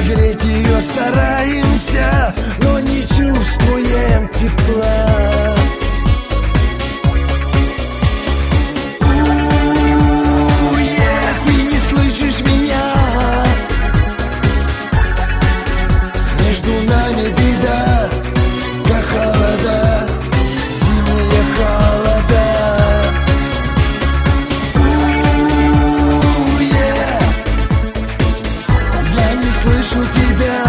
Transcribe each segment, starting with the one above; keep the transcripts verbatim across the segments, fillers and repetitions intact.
Согреть ее стараемся, но не чувствуем тепла. Между нами беда, как холода, зимние холода. У-у-у, yeah. Я не слышу тебя.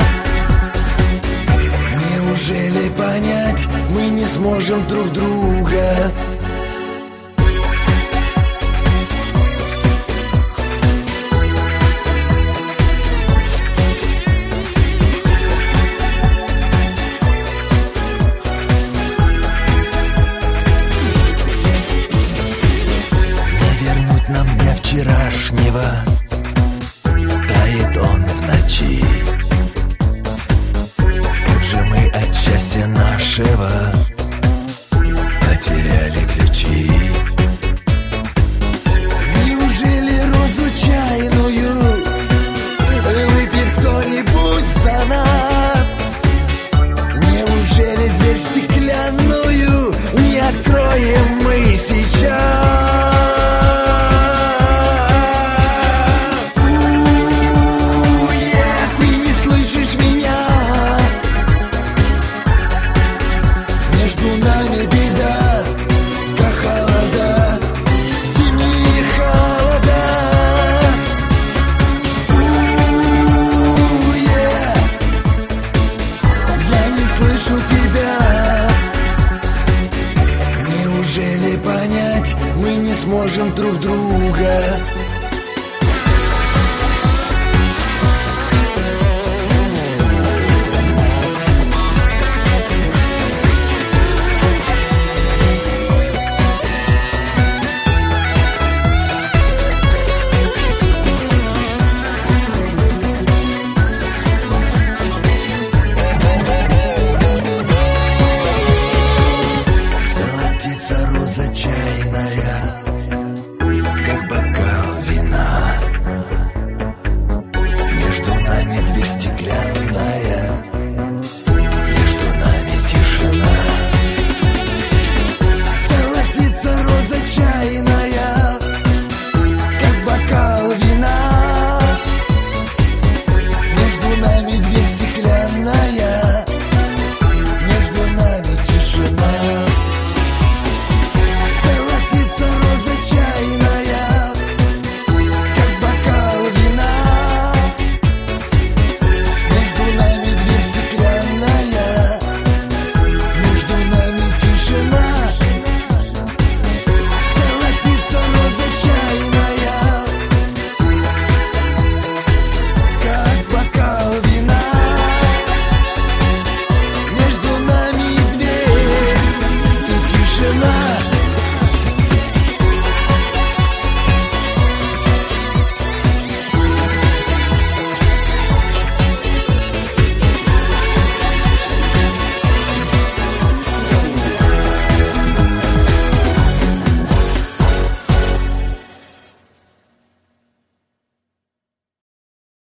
Неужели понять мы не сможем друг друга? Вчерашнего тает он в ночи. Как же мы от счастья нашего потеряли ключи. Неужели розу чайную выпьет кто-нибудь за нас? Неужели дверь стеклянную не откроем мы сейчас? Между нами беда, как холода, зимние холода. У-у-у, yeah. Я не слышу тебя. Неужели понять мы не сможем друг друга?